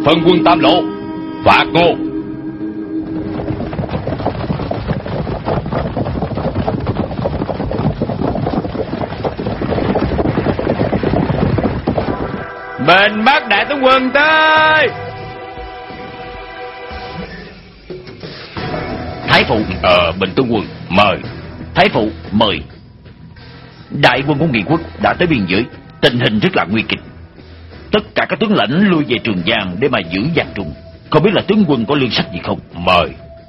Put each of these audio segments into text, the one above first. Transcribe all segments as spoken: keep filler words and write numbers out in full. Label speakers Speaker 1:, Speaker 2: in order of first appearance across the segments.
Speaker 1: phân quân Tam Lộ, phạt Ngô.
Speaker 2: Bên Bắc đại tướng quân tới.
Speaker 3: Thái phụ.
Speaker 1: Ờ, Bình tướng quân, mời.
Speaker 3: Thái phụ, mời. Đại quân của Ngụy quốc đã tới biên giới, tình hình rất là nguy kịch. Tất cả các tướng lãnh lui về Trường Giang để mà giữ Giang Trung. Không biết là tướng quân có lương sách gì không?
Speaker 1: Mời.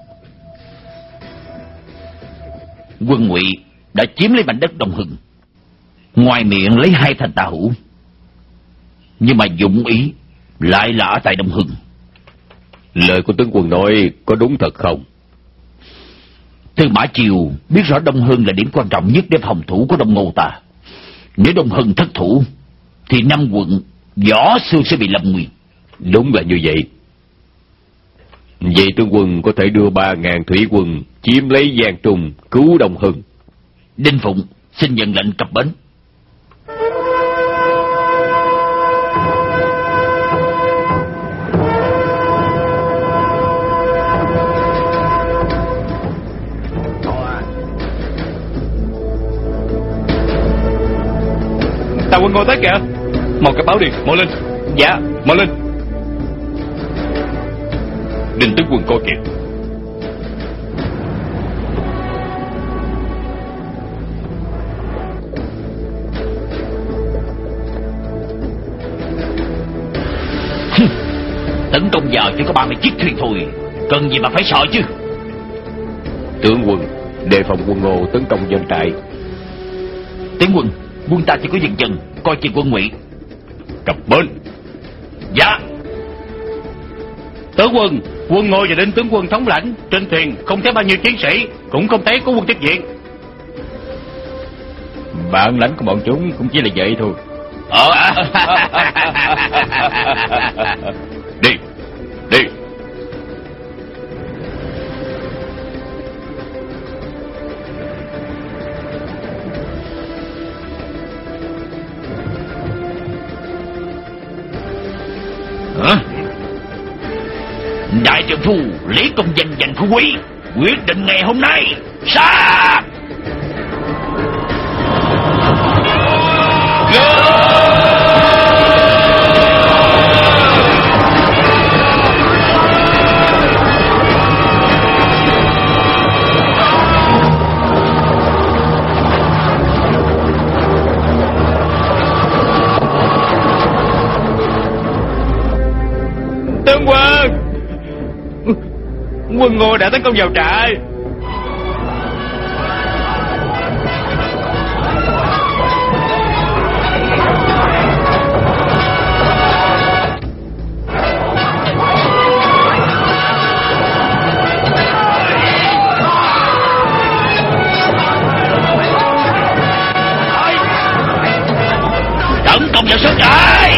Speaker 3: Quân Ngụy đã chiếm lấy mảnh đất Đông Hưng, ngoài miệng lấy hai thành Tà Hữu, nhưng mà dụng ý lại là ở tại Đông Hưng.
Speaker 1: Lời của tướng quân nói có đúng thật không?
Speaker 3: Tư Mã Chiêu biết rõ Đông Hưng là điểm quan trọng nhất để phòng thủ của Đông Ngô ta. Nếu Đông Hưng thất thủ thì năm quận võ xương sẽ bị lâm nguy.
Speaker 1: Đúng là như vậy. Vậy tướng quân có thể đưa ba ngàn thủy quân chiếm lấy Giang Trung, cứu Đông Hưng.
Speaker 3: Đinh Phụng xin nhận lệnh cập bến.
Speaker 2: Tàu quân Ngô tới kìa. Một cái báo đi, mau lên. Dạ, mau lên.
Speaker 1: Đinh tướng quân coi kìa.
Speaker 3: Tấn công giờ chỉ có ba mươi chiếc thuyền thôi, cần gì mà phải sợ chứ.
Speaker 1: Tướng quân, đề phòng quân Ngô tấn công doanh trại.
Speaker 3: Tướng quân, quân ta chỉ có dừng chân coi chừng quân Ngụy.
Speaker 1: Cập bến.
Speaker 3: Dạ.
Speaker 2: Tướng quân, quân Ngô và Đinh tướng quân thống lãnh, trên thuyền không thấy bao nhiêu chiến sĩ, cũng không thấy có quân tiếp viện.
Speaker 1: Bản lãnh của bọn chúng cũng chỉ là vậy thôi.
Speaker 3: Ờ.
Speaker 1: Đi, đi.
Speaker 3: Hả? Đại trợ phu lấy công danh giành phú quý, quyết định ngày hôm nay sát.
Speaker 2: Tướng quân, quân Ngô đã tấn công vào trại.
Speaker 3: Tấn công vào sân trại.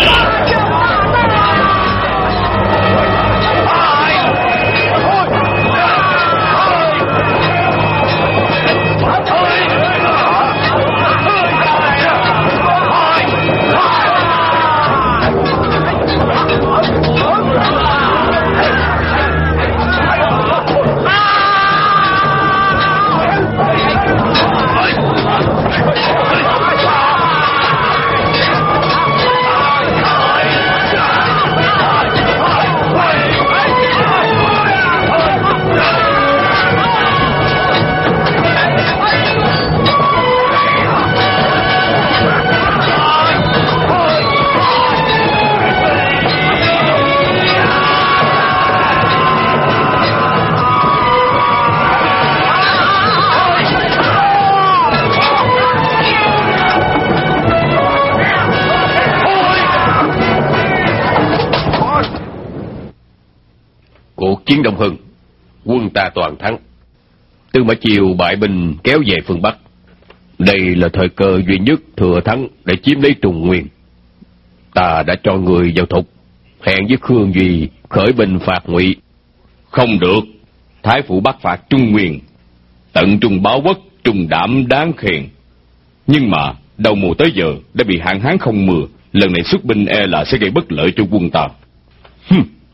Speaker 1: Chiến Đông Hưng, quân ta toàn thắng. Tư Mã Chiêu bại binh kéo về phương Bắc. Đây là thời cơ duy nhất thừa thắng để chiếm lấy Trung Nguyên. Ta đã cho người vào thục, hẹn với Khương Duy khởi binh phạt Ngụy.
Speaker 4: Không được. Thái phụ bắt phạt Trung Nguyên, tận trung báo quốc, trung đảm đáng khen. Nhưng mà đầu mùa tới giờ đã bị hạn hán không mưa, lần này xuất binh e là sẽ gây bất lợi cho quân ta. Hừm,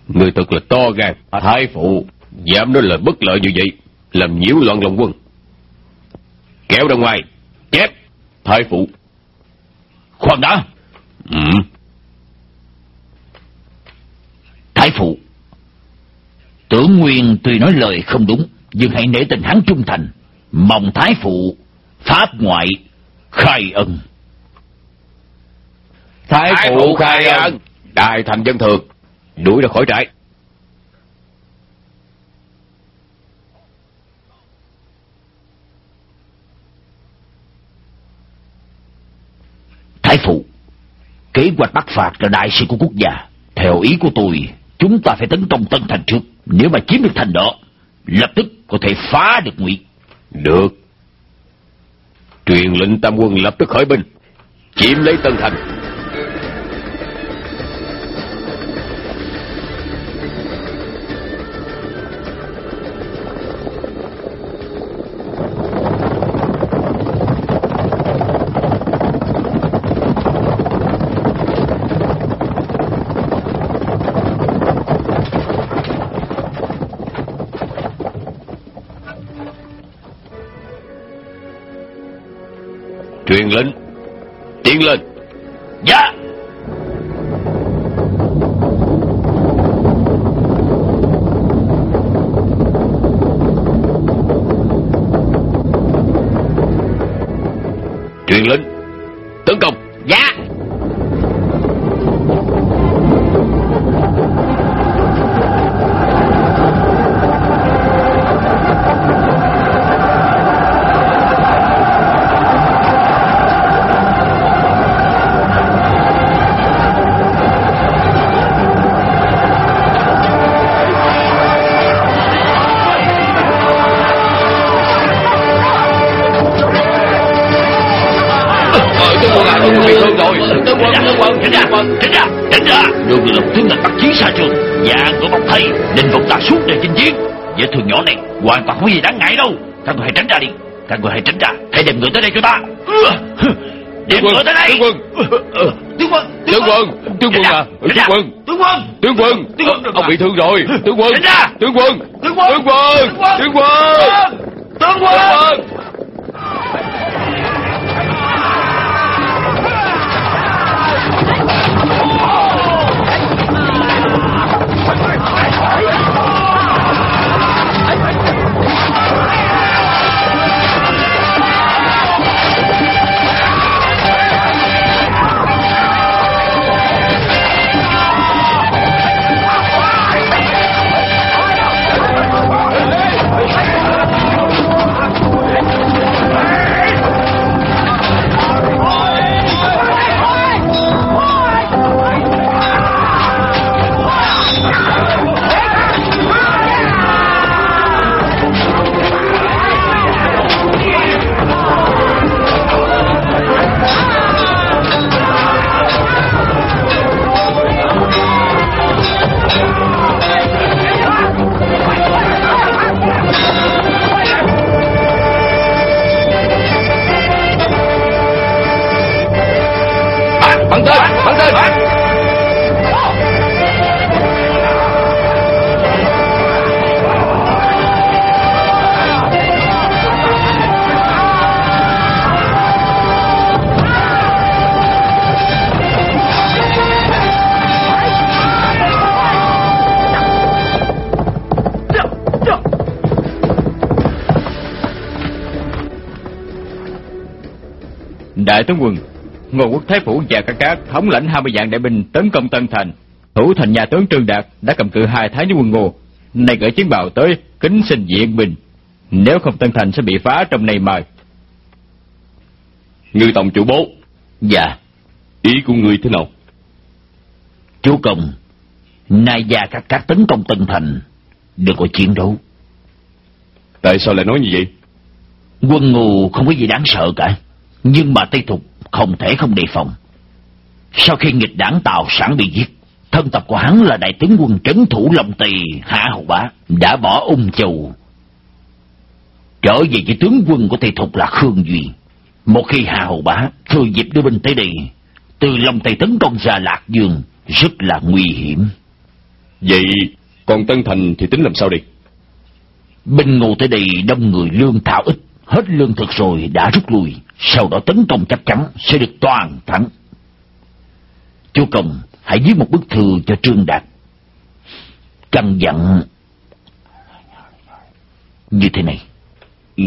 Speaker 1: Người thật là to gan. Thái phụ dám nói lời bất lợi như vậy, làm nhiễu loạn lòng quân. Kéo ra ngoài, chép. Thái phụ.
Speaker 3: Khoan đã.
Speaker 1: Ừ.
Speaker 3: Thái phụ, Tưởng Nguyên tuy nói lời không đúng, nhưng hãy nể tình hắn trung thành, mong thái phụ pháp ngoại khai ân.
Speaker 1: Thái, Thái phụ khai ân. Đại thành dân thường, đuổi ra khỏi trại.
Speaker 3: Thái phụ, kế hoạch bắt phạt là đại sự của quốc gia. Theo ý của tôi, chúng ta phải tấn công Tân Thành trước. Nếu mà chiếm được thành đó, lập tức có thể phá được Ngụy.
Speaker 1: Được. Truyền lệnh tam quân lập tức khởi binh, chiếm lấy Tân Thành. Truyền lệnh, tiến lên.
Speaker 3: Dạ.
Speaker 1: Truyền lệnh, tấn công.
Speaker 3: Dạ. Đường người lòng tướng lệnh bắt chiến xa trường, và tôi mong thấy định phục ta suốt đời chinh chiến. Vết thương nhỏ này hoàn toàn không gì đáng ngại đâu. Các người hãy tránh ra đi. Các người hãy tránh ra. Hãy đem người tới đây cho ta. Đem người tới đây.
Speaker 1: Tướng quân, tướng quân, tướng quân, tướng quân à, tướng quân,
Speaker 3: tướng quân,
Speaker 1: tướng quân, tướng quân, ông bị thương rồi. Tướng quân,
Speaker 3: tránh ra.
Speaker 1: Tướng quân,
Speaker 3: tướng quân,
Speaker 1: tướng quân, tướng quân,
Speaker 3: tướng quân.
Speaker 1: Bắn tên, bắn tên.
Speaker 4: Đại tướng quân, Ngô Quốc Thái Phủ và các cát thống lãnh hai mươi vạn đại binh tấn công Tân Thành. Thủ thành nhà tướng Trương Đạt đã cầm cự hai tháng với quân Ngô, nay gửi chiến bào tới kính xin viện binh. Nếu không, Tân Thành sẽ bị phá trong nay mai.
Speaker 1: Ngư tổng chủ bố.
Speaker 3: Dạ.
Speaker 1: Ý của ngươi thế nào?
Speaker 3: Chúa công, nay gia các cát tấn công Tân Thành, đừng có chiến đấu.
Speaker 1: Tại sao lại nói như vậy?
Speaker 3: Quân Ngô không có gì đáng sợ cả, nhưng mà Tây Thục không thể không đề phòng. Sau khi nghịch đảng Tào Sản bị giết, thân tộc của hắn là đại tướng quân trấn thủ Long Tỳ Hạ Hầu Bá đã bỏ Ung Châu trở về với tướng quân của Tây Thục là Khương Duy. Một khi Hạ Hầu Bá thừa dịp đưa binh tới đây, từ Long Tây tấn công ra Lạc Dương rất là nguy hiểm.
Speaker 1: Vậy còn Tân Thành thì tính làm sao đi?
Speaker 3: Binh Ngô tới đây đông người, lương thảo ít, hết lương thực rồi đã rút lui, sau đó tấn công chắc chắn sẽ được toàn thắng. Chúa Công hãy viết một bức thư cho Trương Đạt, căn dặn như thế này.
Speaker 1: Ừ.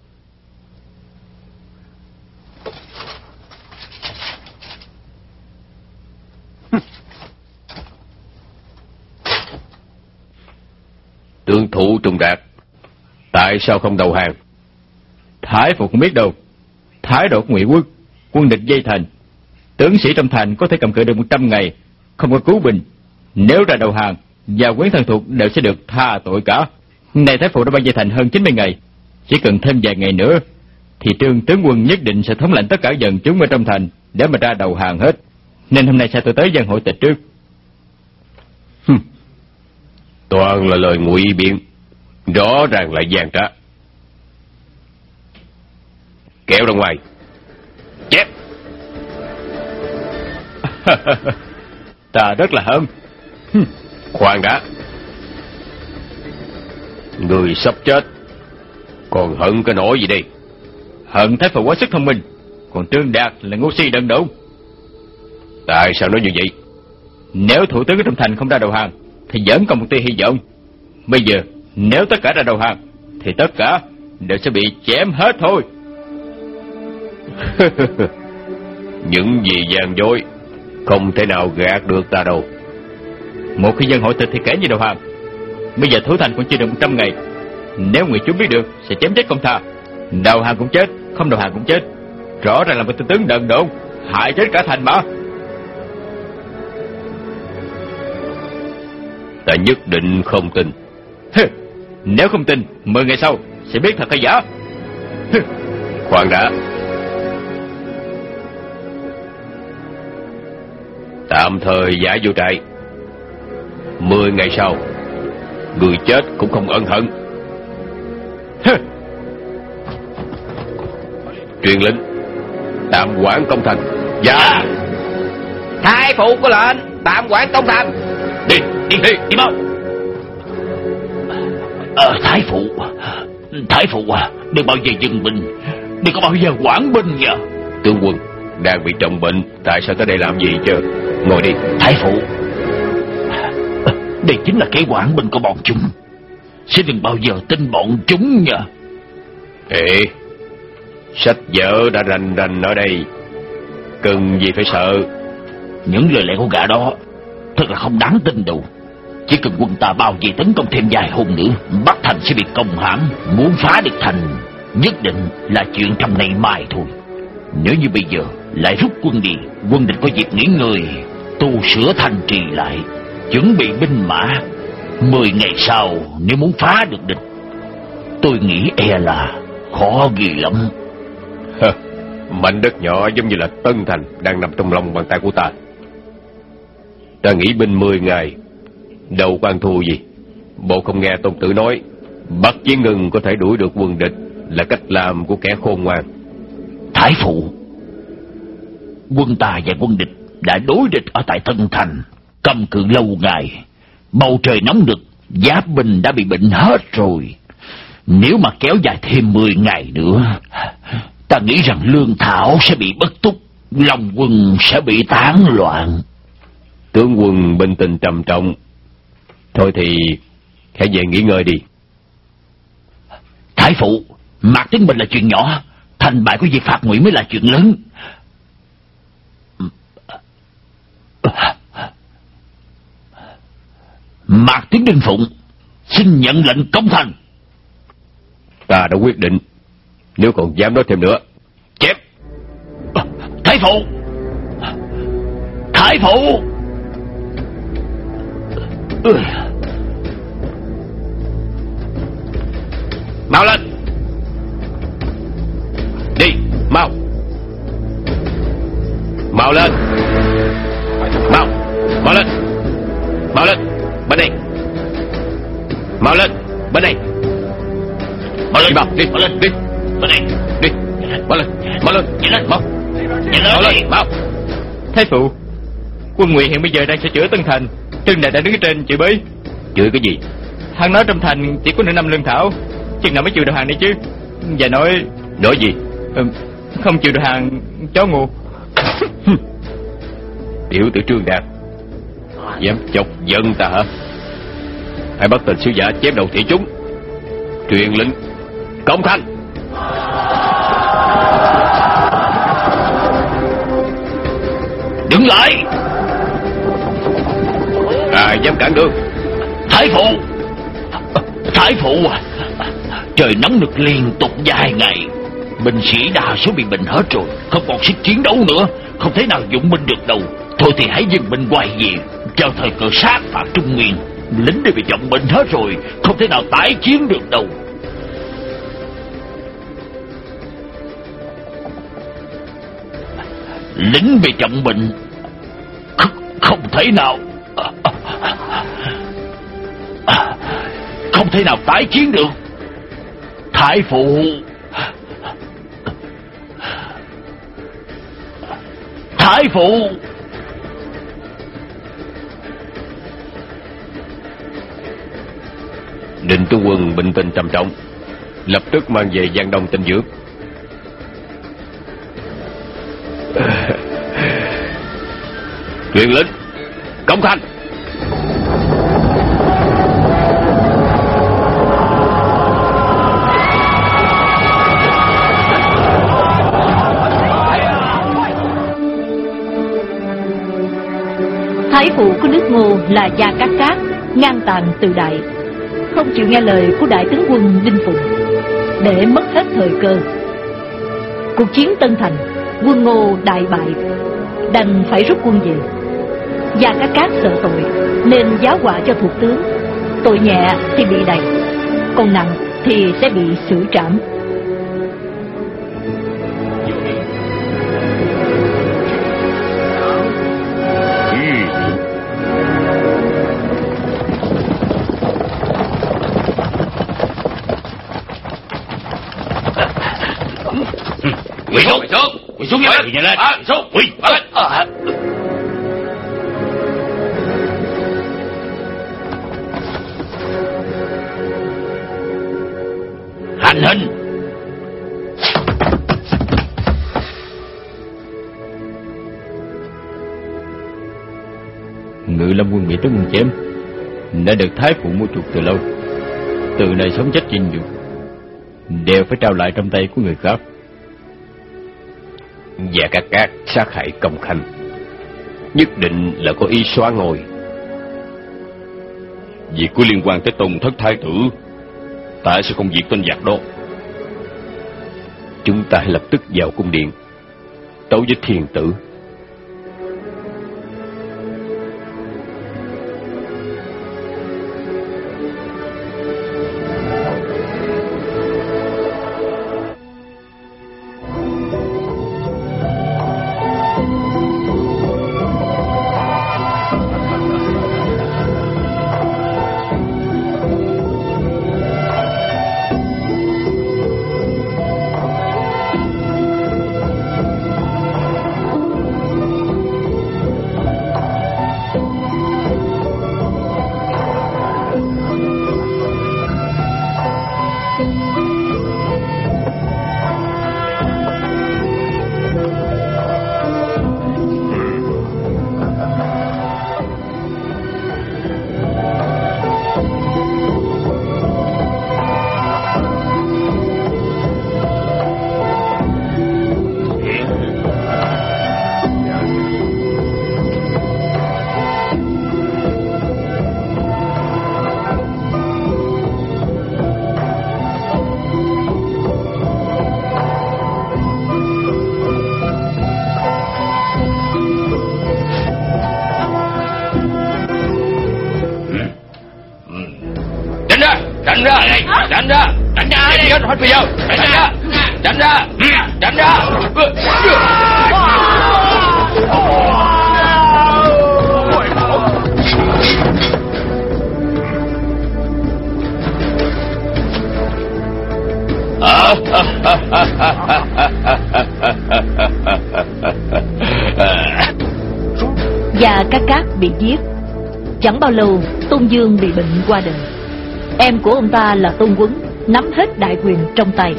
Speaker 1: Tướng thủ Trùng Đạt, tại sao không đầu hàng?
Speaker 4: Thái phụ không biết đâu. Thái độ của Ngụy Quốc, quân địch dây thành, tướng sĩ trong thành có thể cầm cự được một trăm ngày, không có cứu binh. Nếu ra đầu hàng, và quyến thân thuộc đều sẽ được tha tội cả. Này Thái phụ đã ban dây thành hơn chín mươi ngày, chỉ cần thêm vài ngày nữa thì Trương tướng quân nhất định sẽ thống lãnh tất cả dân chúng ở trong thành để mà ra đầu hàng hết. Nên hôm nay sẽ tôi tới dân hội tịch trước.
Speaker 1: Hừm. Toàn là lời ngụy biện, rõ ràng là gian trá. Kéo ra ngoài. Chép.
Speaker 4: Ta rất là hâm.
Speaker 1: Khoan đã. Người sắp chết, còn hận cái nỗi gì đây?
Speaker 4: Hận Thái phụ quá sức thông minh, còn Trương Đạt là ngu si đần độn.
Speaker 1: Tại sao nói như vậy?
Speaker 4: Nếu thủ tướng ở trong thành không ra đầu hàng thì vẫn còn một tia hy vọng. Bây giờ nếu tất cả ra đầu hàng thì tất cả đều sẽ bị chém hết thôi.
Speaker 1: Những gì gian dối không thể nào gạt được ta đâu.
Speaker 4: Một khi dân hội tịch thì kể như đầu hàng. Bây giờ thủ thành còn chưa được một trăm ngày, nếu người chúng biết được sẽ chém chết công tha. Đầu hàng cũng chết, không đầu hàng cũng chết. Rõ ràng là một tên tướng đần độn, hại chết cả thành mà.
Speaker 1: Ta nhất định không tin.
Speaker 4: Nếu không tin, mười ngày sau sẽ biết thật hay giả.
Speaker 1: Khoan đã. Tạm thời giải vô trại. Mười ngày sau, người chết cũng không ân hận. Truyền lệnh tạm quản công thành. Dạ.
Speaker 5: Thái phụ có lệnh tạm quản công thành.
Speaker 3: Đi, đi, đi, đi mau. Ờ, Thái phụ, Thái phụ à, đừng bao giờ dừng binh, đừng có bao giờ quản binh nha.
Speaker 1: Tướng quân đang bị trọng bệnh, tại sao tới đây làm gì chứ? Ngồi đi.
Speaker 3: Thái phụ, đây chính là kế quản binh của bọn chúng, sẽ đừng bao giờ tin bọn chúng nha.
Speaker 1: Ê, sách vở đã rành rành ở đây, cần gì phải sợ.
Speaker 3: Những lời lẽ của gã đó thật là không đáng tin đâu. Chỉ cần quân ta bao vây tấn công thêm vài hôm nữa, Bắc thành sẽ bị công hãm. Muốn phá được thành nhất định là chuyện trong ngày mai thôi. Nếu như bây giờ lại rút quân đi, quân địch có dịp nghỉ ngơi, tu sửa thành trì lại, chuẩn bị binh mã. Mười ngày sau nếu muốn phá được địch, tôi nghĩ e là khó ghê lắm.
Speaker 1: Mảnh đất nhỏ giống như là Tân Thành đang nằm trong lòng bàn tay của ta. Ta nghĩ binh mười ngày đâu có ăn thua gì. Bộ không nghe Tôn Tử nói bắt Chiến Ngân có thể đuổi được quân địch là cách làm của kẻ khôn ngoan.
Speaker 3: Thái phụ, quân ta và quân địch đã đối địch ở tại Tân Thành, cầm cự lâu ngày, bầu trời nóng nực, giáp binh đã bị bệnh hết rồi. Nếu mà kéo dài thêm mười ngày nữa, ta nghĩ rằng lương thảo sẽ bị bất túc, lòng quân sẽ bị tán loạn.
Speaker 1: Tướng quân bình tình trầm trọng. Thôi thì hãy về nghỉ ngơi đi.
Speaker 3: Thái phụ, Mạc Tiến Bình là chuyện nhỏ, thành bại của việc phạt Ngụy mới là chuyện lớn. Mạc Tiến Đinh Phụng xin nhận lệnh công thành.
Speaker 1: Ta đã quyết định, nếu còn dám nói thêm nữa, chép.
Speaker 3: Thái phụ, Thái phụ.
Speaker 1: Mau lên. Đi, mau. Mau lên. Mau, mau lên. Mau lên, bên đây. Mau lên, bên đây. Mau lên, mau, đi, mau lên, đi. Bên đây, đi. Mau lên, mau lên, nhanh lên, mau. Nhanh lên, mau.
Speaker 4: Thái phụ, quân Ngụy hiện bây giờ đang sửa chữa Tân Thành, Trương Đạt đã đứng ở trên chửi bới.
Speaker 1: Chửi cái gì?
Speaker 4: Hắn nói trong thành chỉ có nửa năm lương thảo, chừng nào mới chịu được hàng này chứ. Và nói...
Speaker 1: Nói gì?
Speaker 4: Ừ, không chịu được hàng chó ngu.
Speaker 1: Tiểu tử Trương Đạt dám chọc giận ta hả? Hãy bắt tên sứ giả chém đầu thị chúng, truyền lệnh công thành.
Speaker 3: Đứng lại!
Speaker 1: Ai dám cản đường?
Speaker 3: Thái phụ! Thái phụ à! Trời nắng nực liên tục vài ngày, binh sĩ đa số bị bệnh hết rồi, không còn sức chiến đấu nữa, không thể nào dụng binh được đâu. Thôi thì hãy dừng binh quay về, cho thời cơ sát phạt Trung Nguyên. Lính đều bị trọng bệnh hết rồi, không thể nào tái chiến được đâu. Lính bị trọng bệnh không, không thể nào không thể nào tái chiến được. Thái phụ, Thái phụ!
Speaker 1: Định tướng quân bệnh tình trầm trọng, lập tức mang về Giang Đông tinh dưỡng. Truyền lệnh công thành.
Speaker 6: Thái phụ của nước Ngô là Gia Cát Cát, ngang tàn tự đại, không chịu nghe lời của đại tướng quân Đinh Phụng, để mất hết thời cơ. Cuộc chiến Tân Thành, quân Ngô đại bại, đành phải rút quân về. Gia Cát Cát sợ tội nên giáo họa cho thuộc tướng, tội nhẹ thì bị đày, còn nặng thì sẽ bị xử trảm.
Speaker 3: Quỳ xuống, quỳ xuống, quỳ xuống nhanh lên, quỳ lên, quỳ xuống, quỳ lên. Hành hình.
Speaker 4: Ngự Lâm quân bị tướng quân chém, đã được Thái phụ mua chuộc từ lâu. Từ nay sống chết chinh dục đều phải trao lại trong tay của người khác.
Speaker 1: Và Cát Cát sát hại Công Khanh, nhất định là có ý xóa ngôi.
Speaker 7: Việc có liên quan tới Tông thất thái tử, ta sẽ không diệt tên giặc đó.
Speaker 1: Chúng ta hãy lập tức vào cung điện tấu với Thiên tử.
Speaker 3: Tránh ra, tránh ra, tránh ra đi, hết bây giờ, tránh ra, tránh ra, tránh ra.
Speaker 6: Và Cát Cát bị giết, Chẳng bao lâu, Tôn Dương bị bệnh qua đời. Em của ông ta là Tôn Quấn nắm hết đại quyền trong tay.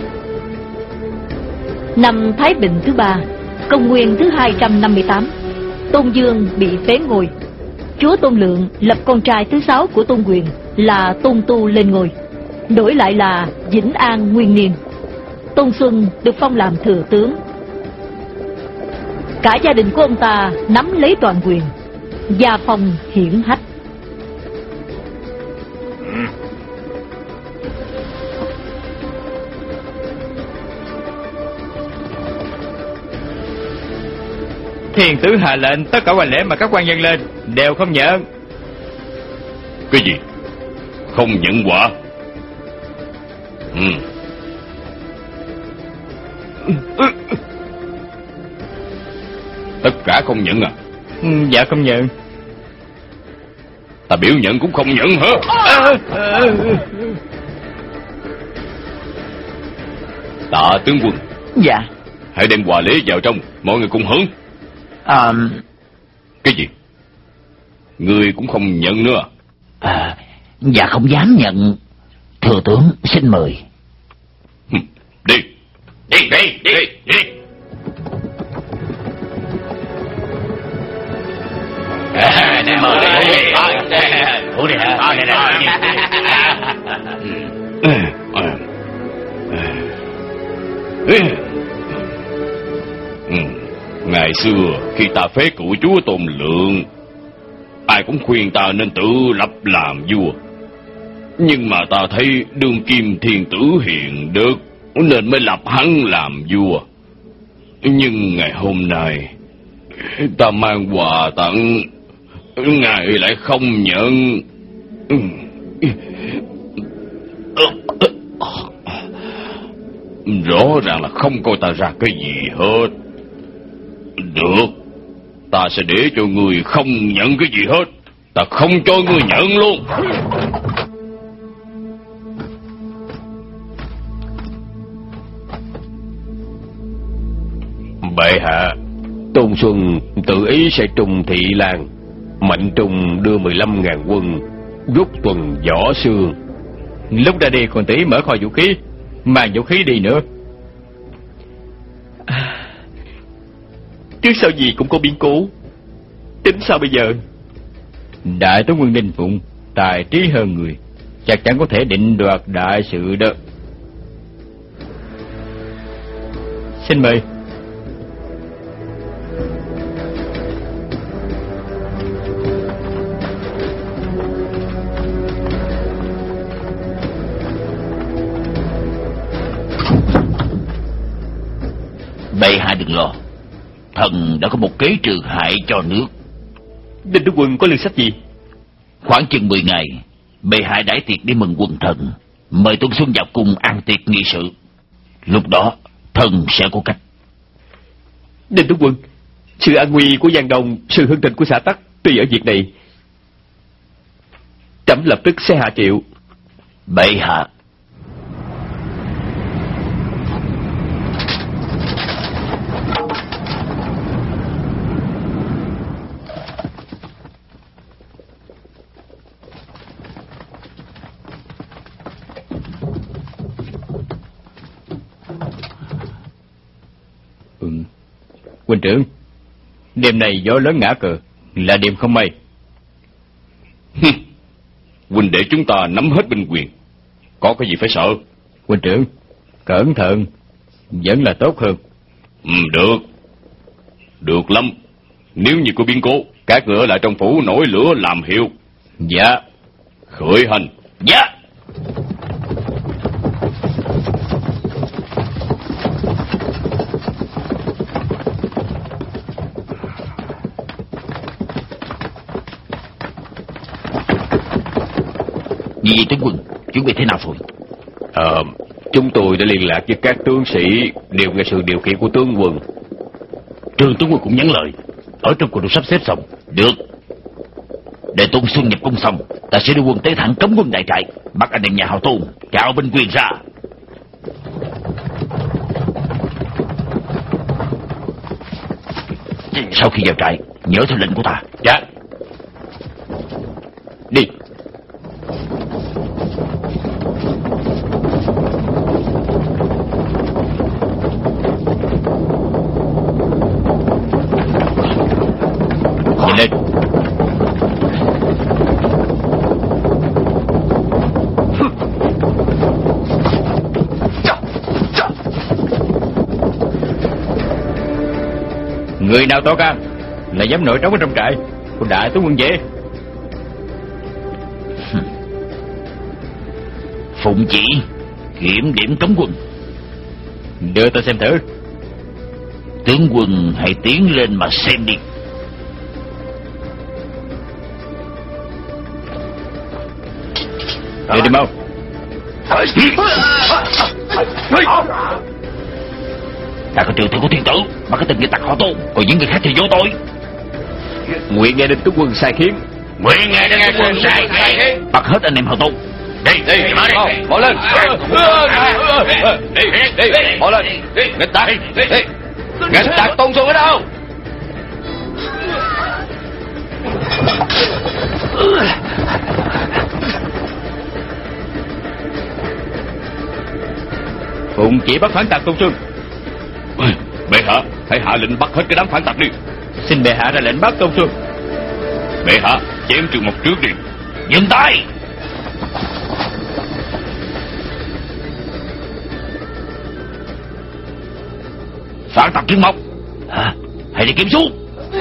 Speaker 6: Năm Thái Bình thứ ba, công nguyên thứ hai trăm năm mươi tám, Tôn Dương bị phế ngôi. Chúa Tôn Lượng lập con trai thứ sáu của Tôn Quyền là Tôn Tu lên ngôi, đổi lại là Vĩnh An Nguyên Niên. Tôn Xuân được phong làm thừa tướng. Cả gia đình của ông ta nắm lấy toàn quyền, gia phong hiển hách.
Speaker 4: Thiên tử hạ lệnh tất cả hành lễ mà các quan dân lên đều không nhận.
Speaker 7: Cái gì? Không nhận quả? Ừ. Tất cả không nhận à?
Speaker 4: Ừ, dạ không nhận.
Speaker 7: Ta biểu nhận cũng không nhận hả?
Speaker 4: À, à,
Speaker 7: Tạ tướng quân.
Speaker 3: Dạ.
Speaker 7: Hãy đem quà lễ vào trong, mọi người cùng hưởng.
Speaker 3: À,
Speaker 7: cái gì? Ngươi cũng không nhận nữa
Speaker 3: à? Dạ không dám nhận. Thừa tướng xin mời.
Speaker 7: Đi. Đi, đi, đi, đi.
Speaker 3: À, đi mời đi. Uống đi hả?
Speaker 7: Ngày xưa khi ta phế cựu chúa Tôn Lượng, ai cũng khuyên ta nên tự lập làm vua. Nhưng mà ta thấy đương kim thiên tử hiền đức nên mới lập hắn làm vua. Nhưng ngày hôm nay ta mang quà tặng, ngài lại không nhận. Rõ ràng là không coi ta ra cái gì hết. Được, ta sẽ để cho người không nhận cái gì hết. Ta không cho người nhận luôn.
Speaker 1: Bệ hạ, Tôn Xuân tự ý sẽ trùng Thị Lan. Mạnh Trùng đưa mười lăm ngàn quân rút tuần Võ Sương.
Speaker 4: Lúc ra đi còn tí mở kho vũ khí, mang vũ khí đi nữa.
Speaker 5: À, trước sau gì cũng có biến cố, tính sao bây giờ?
Speaker 4: Đại tướng quân Đinh Phụng tài trí hơn người, chắc chắn có thể định đoạt đại sự đó. Xin mời.
Speaker 3: Bệ hạ đừng lo, thần đã có một kế trừ hại cho nước.
Speaker 5: Đinh tướng quân có lương sách gì?
Speaker 3: Khoảng chừng mười ngày, bệ hạ đãi tiệc đi mừng quần thần, mời Tôn Xuân vào cùng ăn tiệc nghị sự. Lúc đó thần sẽ có cách.
Speaker 5: Đinh tướng quân, sự an nguy của Giang Đông, sự hưng thịnh của xã Tắc tuy ở việc này, trẫm lập tức sẽ hạ triệu.
Speaker 3: Bệ hạ.
Speaker 4: Ừ. Huynh trưởng, đêm này gió lớn ngã cờ, là đêm không may.
Speaker 7: Huynh để chúng ta nắm hết binh quyền, có cái gì phải sợ?
Speaker 4: Huynh trưởng, cẩn thận vẫn là tốt hơn.
Speaker 7: Ừ, được. Được lắm. Nếu như có biến cố, các ngựa lại trong phủ nổi lửa làm hiệu.
Speaker 4: Dạ.
Speaker 7: Khởi hành.
Speaker 3: Dạ. Vì tướng quân chuẩn bị thế nào rồi?
Speaker 1: Ờ, chúng tôi đã liên lạc với các tướng sĩ, đều nghe sự điều khiển của tướng quân.
Speaker 3: Trương tướng quân cũng nhắn lời, ở trong cuộc được sắp xếp xong. Được. Để Tôn Xuân nhập cung xong, ta sẽ đưa quân tới thẳng cấm quân đại trại, bắt anh em nhà Hào Tôn trao binh quyền ra. Sau khi vào trại, nhớ theo lệnh của ta.
Speaker 1: Dạ.
Speaker 4: Đi. Nhìn lên. Người nào to gan là dám nổi trống ở trong trại của đại tướng quân về?
Speaker 3: Phụng chỉ kiểm điểm cấm quân.
Speaker 4: Đưa tôi xem thử.
Speaker 3: Tướng quân hãy tiến lên mà xem đi.
Speaker 4: Đưa đi mau.
Speaker 3: Ta có trường thượng của thiên tử mà cái tình người tặc họ Tôn, còn những người khác thì vô tội.
Speaker 5: Nguyện nghe đến tướng quân sai khiến.
Speaker 3: Nguyện nghe đến tướng quân sai khiến. Bắt hết anh em họ Tôn. Đi đi đi
Speaker 1: bỏ lên. Đi đi đi bỏ lên. Nghịch tặc. Nghịch tặc Tôn Xuân ở đâu?
Speaker 4: Phụng chỉ bắt phản tặc Tôn Xuân.
Speaker 7: Bệ hạ, hãy hạ lệnh bắt hết cái đám phản tặc đi.
Speaker 4: Xin bệ hạ ra lệnh bắt Tôn Xuân.
Speaker 7: Bệ hạ, chém Trương Mộc trước đi.
Speaker 3: Dừng tay. Phản tặc Trương Mộc à, hãy đi kiếm xuống.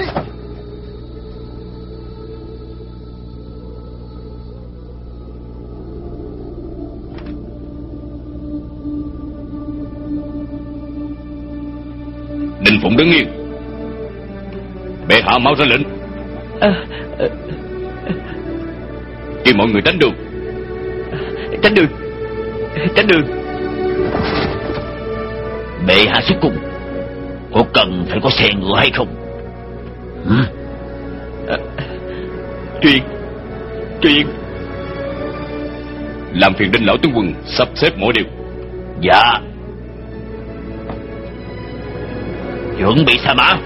Speaker 7: Đinh Phụng đứng yên. Bệ hạ mau ra lệnh.
Speaker 5: À, à,
Speaker 7: Kêu mọi người tránh đường.
Speaker 5: Tránh đường. Tránh đường.
Speaker 3: Bệ hạ xuất cung, có cần phải có xe ngựa hay không? Ừ?
Speaker 5: À, chuyện Chuyện
Speaker 7: Làm phiền Đinh lão tướng quân sắp xếp mọi điều.
Speaker 3: Dạ. Chuẩn bị xa mã.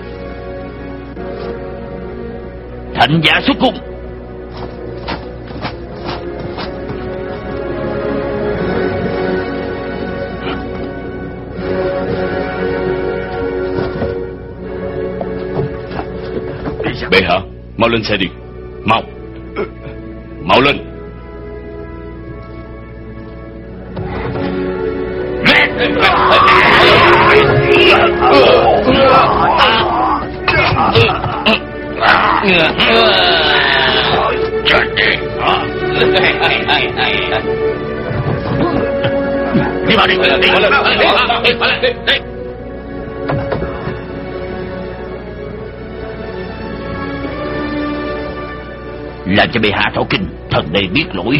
Speaker 3: Thành giả xuất cung.
Speaker 7: Bệ hạ, mau lên xe đi. Mau. Mau lên.
Speaker 3: Đi vào đi, đi, đi, đi, đi. Làm cho bệ hạ thổ kinh, thần đây biết lỗi.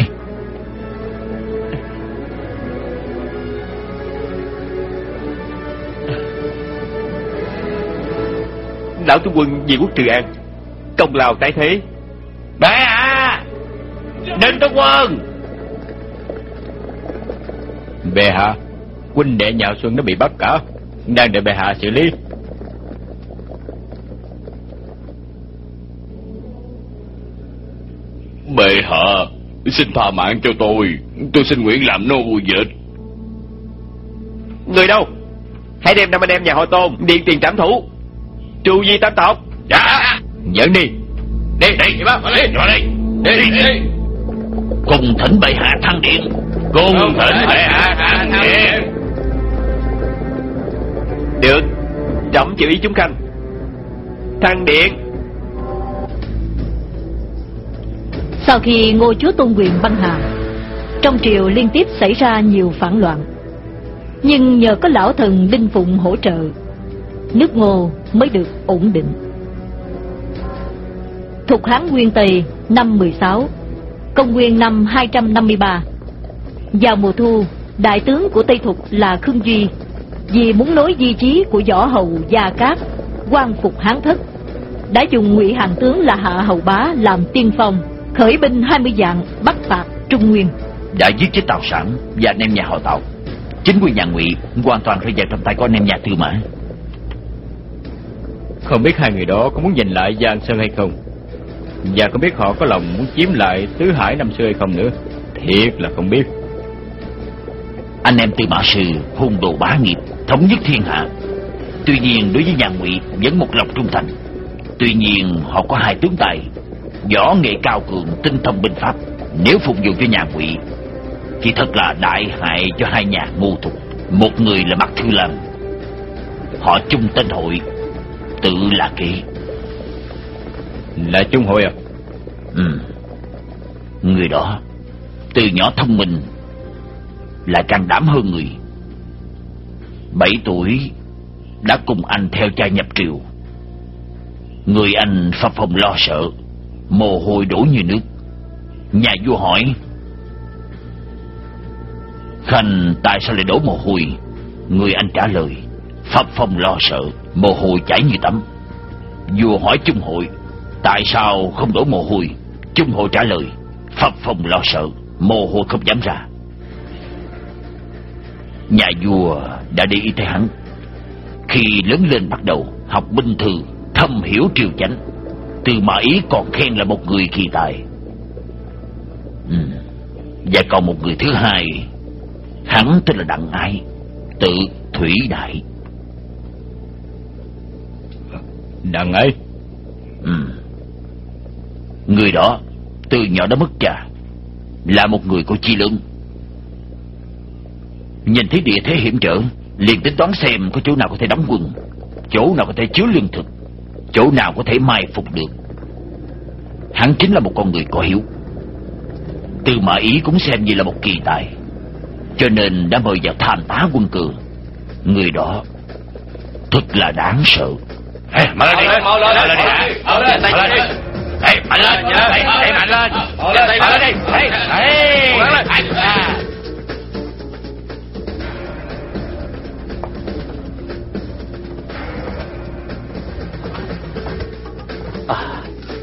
Speaker 5: Lão tướng quân vì quốc Trường An, công lao tái thế.
Speaker 3: Bệ hạ, Đinh tướng quân.
Speaker 4: Bệ hạ, huynh đệ Nhạo Xuân đã bị bắt cả, đang đợi bệ hạ xử lý.
Speaker 7: Bệ hạ, xin tha mạng cho tôi. Tôi xin nguyện làm nô dịch.
Speaker 5: Người đâu? Hãy đem năm anh em nhà họ Tôn điện tiền trảm thủ, tru di tam tộc.
Speaker 3: Dạ.
Speaker 4: Dẫn đi.
Speaker 3: Đi đi đi bác, đi đi đi đi đi. Cùng thỉnh bệ hạ thăng điện. Cùng thỉnh bệ hạ thăng điện.
Speaker 5: Được, trẫm chịu ý chúng khanh. Thăng điện.
Speaker 6: Sau khi Ngô chúa Tôn Quyền băng hà, trong triều liên tiếp xảy ra nhiều phản loạn, nhưng nhờ có lão thần Đinh Phụng hỗ trợ, nước Ngô mới được ổn định. Thục Hán Nguyên Tây năm mười sáu, công nguyên năm hai trăm năm mươi ba. Vào mùa thu, đại tướng của Tây Thục là Khương Duy vì muốn nối di chí của võ hầu Gia Cát quan phục Hán thất, đã dùng ngụy hàng tướng là Hạ Hầu Bá làm tiên phong, khởi binh hai mươi vạn bắt phạt Trung Nguyên,
Speaker 3: đã giết chết Tào Sản và anh em nhà họ Tào. Chính quyền nhà Ngụy hoàn toàn rơi vào trong tay của anh em nhà Tư Mã.
Speaker 4: Không biết hai người đó có muốn giành lại Giang Sơn hay không, Và không biết họ có lòng muốn chiếm lại tứ hải năm xưa hay không nữa. Thiệt là không biết.
Speaker 3: Anh em Tư Mã Sư hung đồ bá nghiệp, thống nhất thiên hạ. Tuy nhiên đối với nhà Ngụy vẫn một lòng trung thành. Tuy nhiên họ có hai tướng tài, võ nghệ cao cường, tinh thông binh pháp. Nếu phục vụ cho nhà Ngụy thì thật là đại hại cho hai nhà Ngô Thục. Một người là Mạc Thư Lam, họ chung tên hội, tự là kế.
Speaker 4: Là chung hội à?
Speaker 3: Ừ. Người đó từ nhỏ thông minh, lại can đảm hơn người. Bảy tuổi đã cùng anh theo cha nhập triều. Người anh phập phồng lo sợ, mồ hôi đổ như nước. Nhà vua hỏi: Khanh tại sao lại đổ mồ hôi? Người anh trả lời: phập phồng lo sợ, mồ hôi chảy như tắm. Vua hỏi Chung Hội: tại sao không đổ mồ hôi? Chung Hội trả lời: phập phồng lo sợ, mồ hôi không dám ra. Nhà vua đã để ý tới hắn. Khi lớn lên bắt đầu học binh thư, thâm hiểu triều chánh. Tư Mã Ý còn khen là một người kỳ tài. ừ. Và còn một người thứ hai, hắn tên là Đặng Ái, tự Thủy Đại.
Speaker 4: Đặng Ái?
Speaker 3: ừ. Người đó từ nhỏ đã mất cha, là một người có chi lớn. Nhìn thấy địa thế hiểm trở, liền tính toán xem có chỗ nào có thể đóng quân, chỗ nào có thể chứa lương thực, chỗ nào có thể mai phục được. Hắn chính là một con người có hiếu. Tư Mã Ý cũng xem như là một kỳ tài, cho nên đã mời vào tham tá quân cờ. Người đó thật là đáng sợ.
Speaker 1: Hey, mạnh lên đi, mau lên, mạnh lên đi, mạnh lên đi, mạnh lên đi, hey, mạnh lên, hey, hey, mạnh lên, mạnh lên đi, hey, hey, mạnh lên.
Speaker 5: À.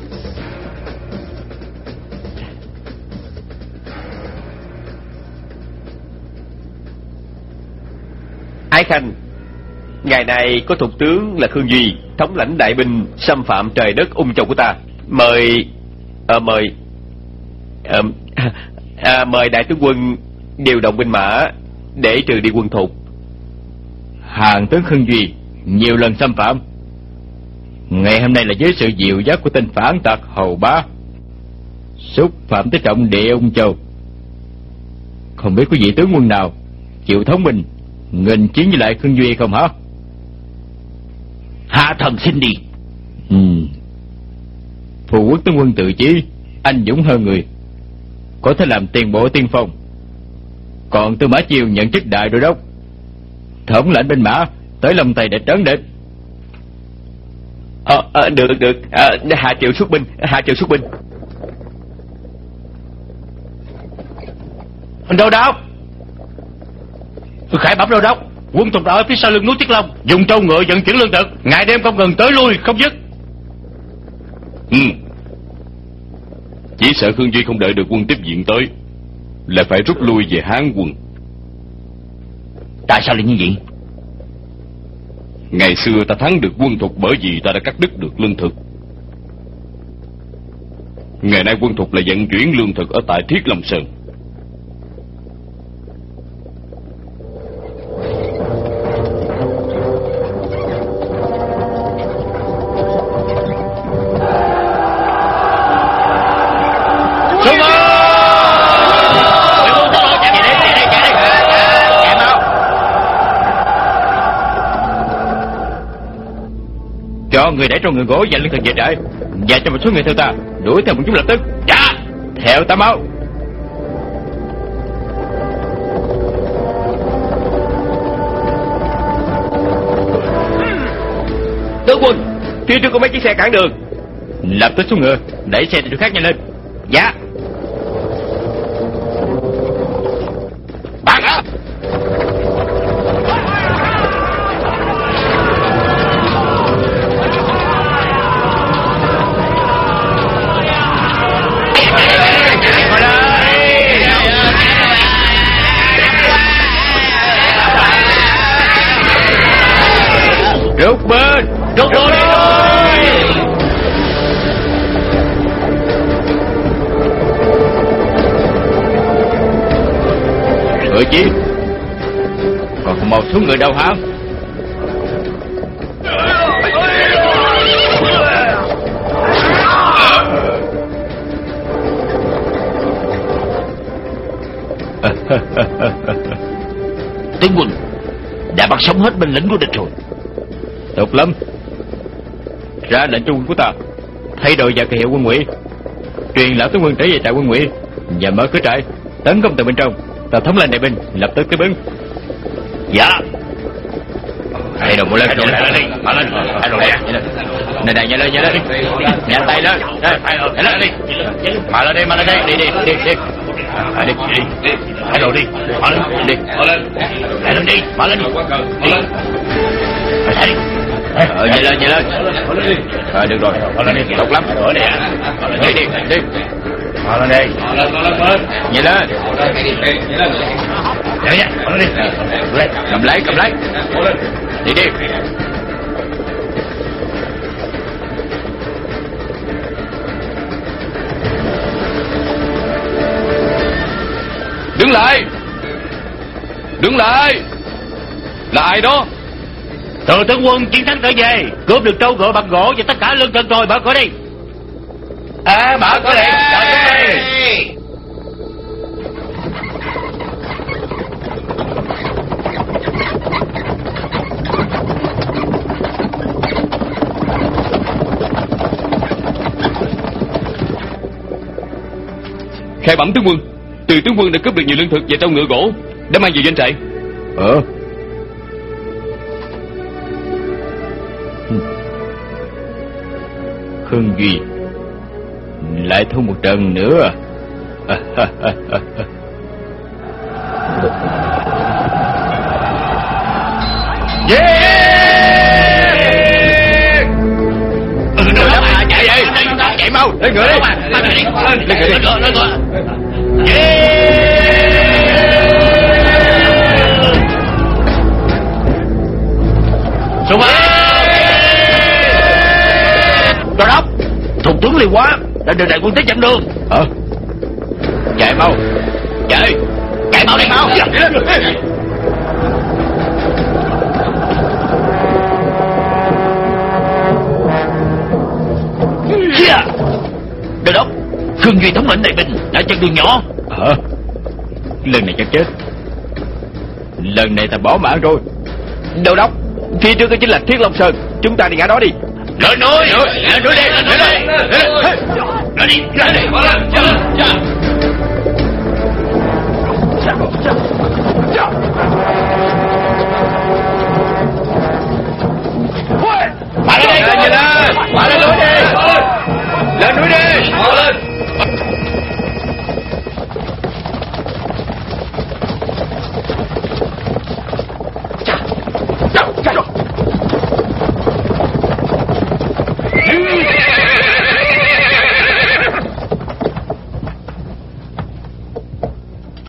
Speaker 5: Ái Khanh, ngày này có thuộc tướng là Khương Duy, thống lãnh đại binh xâm phạm trời đất Ung Châu của ta. Mời à, mời à, à, mời đại tướng quân điều động binh mã để trừ đi quân thục.
Speaker 4: Hàng tướng Khương Duy nhiều lần xâm phạm, ngày hôm nay là với sự dìu dắt của tên phản tặc Hầu Bá, xúc phạm tới trọng địa Ung Châu. Không biết có vị tướng quân nào chịu thống binh nghênh chiến với lại Khương Duy không hả?
Speaker 3: Hạ thần xin đi.
Speaker 4: Ừ. Phù quốc tướng quân tự chí anh dũng hơn người, có thể làm tiền bộ tiên phong. Còn Tư Mã Chiêu nhận chức đại đô đốc, thống lãnh binh mã tới Long Tây để trấn địch.
Speaker 5: Ờ, à, được được à, hạ triệu xuất binh, hạ triệu xuất binh.
Speaker 2: Đô đốc, Khải bẩm đô đốc, quân Thục ở phía sau lưng núi Tiết Long, dùng trâu ngựa vận chuyển lương thực, ngày đêm không ngừng tới lui không dứt.
Speaker 7: Ừ. Chỉ sợ Khương Duy không đợi được quân tiếp viện tới, lại phải rút lui về Hán quân.
Speaker 3: Tại sao lại như vậy?
Speaker 7: Ngày xưa ta thắng được quân Thục bởi vì ta đã cắt đứt được lương thực. Ngày nay quân Thục lại vận chuyển lương thực ở tại Thiết Long Sơn.
Speaker 4: Cho người để trong người gỗ và lương thực về trại, và cho một số người theo ta đuổi theo một chúng lập tức.
Speaker 3: Dạ.
Speaker 4: Theo ta mau.
Speaker 5: Tướng quân, phía trước có mấy chiếc xe cản đường.
Speaker 4: Lập tức xuống ngựa, đẩy xe từ chỗ khác nhanh lên.
Speaker 5: Dạ.
Speaker 3: Bạn á.
Speaker 4: Rút bên,
Speaker 3: Rút lui đi rồi.
Speaker 4: Ngựa chi? Còn không mau xuống ngựa đâu hả?
Speaker 3: Tướng quân đã bắt sống hết binh lính của địch rồi.
Speaker 4: Tốt lắm. Ra lệnh cho quân của ta thay đổi và cờ hiệu quân ngụy, truyền lão tướng quân trở về trại quân ngụy và mở cửa trại tấn công từ bên trong. Ta thống lệnh đại binh lập tức tiếp ứng.
Speaker 3: Dạ.
Speaker 4: Thay đồ một lên,
Speaker 3: thay đồ lên đi, mà lên, thay đồ lên.
Speaker 4: Này này, nhanh lên, nhanh lên, nhanh tay lên, nhanh lên đi, mà lên đi, mà lên đi, đi đi, đi đi, đi đi,
Speaker 3: Thay đồ đi, mà lên,
Speaker 4: đi,
Speaker 3: thay lên đi, mà lên đi, đi, thay đi.
Speaker 4: Ờ, nhanh lên, nhanh lên. Ờ, được rồi, tốt lắm. Đi đi, đi.
Speaker 3: Mà lên đi,
Speaker 4: nhanh lên.
Speaker 3: Chạy nha, mà lên đi.
Speaker 4: Cầm lấy, cầm lấy. Đi đi.
Speaker 1: Đứng lại! Đứng lại! Là ai đó?
Speaker 2: Thừa tướng quân chiến thắng trở về, cướp được trâu ngựa bằng gỗ và tất cả lương thực rồi, mở cửa đi.
Speaker 3: À, mở cửa đi, mở cửa đi.
Speaker 1: Khai bẩm tướng quân, Từ tướng quân đã cướp được nhiều lương thực và trâu ngựa gỗ, đã mang về doanh trại.
Speaker 4: Ờ. Khương Duy lại thua một trận nữa.
Speaker 3: Chạy đi, chạy mau, lên ngựa đi, lên ngựa đi, lên ngựa, lên ngựa.
Speaker 2: Xuống á!
Speaker 3: Đô đốc, thùng tướng Liêu Quá đã đưa đại quân tới chặn đường.
Speaker 4: Hả? Chạy mau, chạy,
Speaker 3: Chạy mau đi mau. Đô đốc, Khương Duy thống lĩnh đại binh đã chặn đường nhỏ.
Speaker 4: Hả? Lần này chắc chết. Lần này ta bỏ mạng rồi.
Speaker 5: Đô đốc, phía trước đó chính là Thiết Long Sơn, chúng ta đi ngã đó đi.
Speaker 3: Lên núi, lên núi đi, lên núi đi, lên đi, lên đi, lên đi.